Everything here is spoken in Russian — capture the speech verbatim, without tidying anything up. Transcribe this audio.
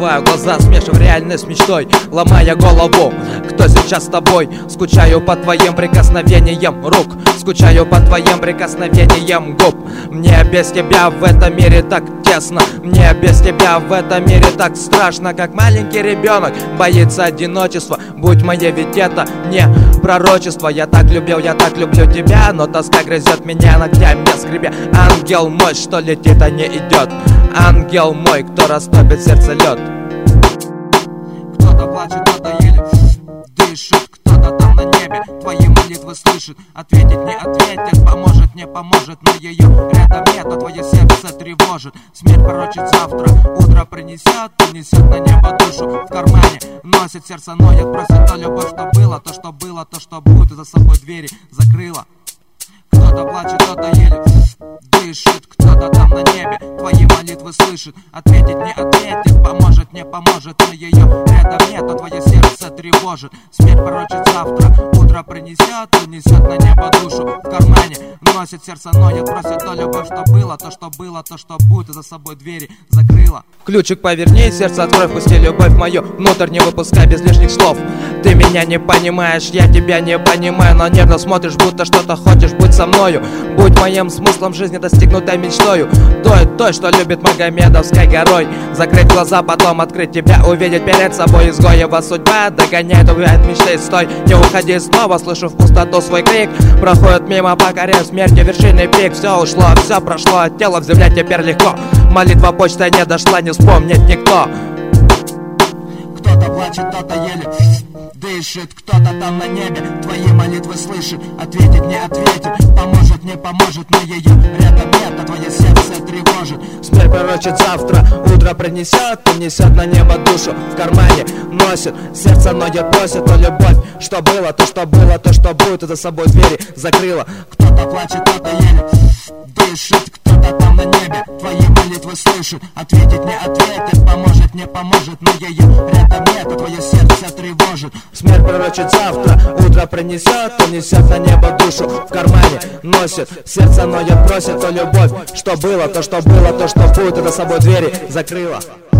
Закрываю глаза, смешивая реальность с мечтой, ломая голову. Кто сейчас с тобой? Скучаю по твоим прикосновениям рук, скучаю по твоим прикосновениям губ. Мне без тебя в этом мире так тесно, мне без тебя в этом мире так страшно, как маленький ребенок боится одиночества. Будь моей, ведь это не пророчество. Я так любил, я так люблю тебя, но тоска грызет меня ногтями скребя. Ангел мой, что летит, а не идет. Ангел мой, кто растопит сердце лед. Кто-то плачет, кто-то еле дышит, кто-то там на небе твои молитвы слышит. Ответить не ответит, поможет, не поможет, но ее рядом нет, а твое сердце тревожит. Смерть пророчит завтра, утро принесет, унесет на небо душу в кармане. Носит сердце, ноет, просит то любовь, что было, то, что было, то, что будет, и за собой двери закрыла. Кто-то плачет, кто-то еле дышит, кто-то там на небе твои молитвы слышит. Ответить не ответит, поможет, не поможет, но ее рядом нет, а твое сердце тревожит. Смерть пророчит завтра, утро принесет, унесет на небо душу в кармане. Носит сердце, ноет, просит то любовь, что было, то, что было, то, что будет, и за собой двери закрыла. Ключик поверни, сердце открой, впусти любовь мою внутрь, не выпускай без лишних слов. Ты меня не понимаешь, я тебя не понимаю, но нервно смотришь, будто что-то хочешь, будь со мною. Будь моим смыслом жизни, достигнутой мечтою, той, той, что любит Магомедовской горой. Закрыть глаза, потом открыть тебя, увидеть перед собой изгоева судьба. Догоняет, убивает мечты, стой, не уходи снова, слышу в пустоту свой крик. Проходит мимо, покоряя смерти вершинный пик. Все ушло, все прошло, от тела в земле теперь легко. Молитва почтой не дошла, не вспомнит никто. Кто-то плачет, кто-то еле дышит, кто-то там на небе твои молитвы слышит. Ответить не ответит, поможет, не поможет, но ее рядом нет, а твое сердце тревожит. Смерть пророчит завтра, утро принесет, унесет на небо душу в кармане. Носит, сердце ноет, просит, но любовь, что было, то, что было, то, что будет, и за собой двери закрыла. Кто-то плачет, кто-то еле дышит, кто-то там на небе твои молитвы слышит. Ответить не ответит, поможет, не поможет, но ее рядом нет, а твое сердце тревожит. Смерть пророчит завтра, утро принесет, унесет на небо душу в кармане. Носит, сердце ноет, просит то любовь, что было, то, что было, то, что будет, и за собой двери закрыла.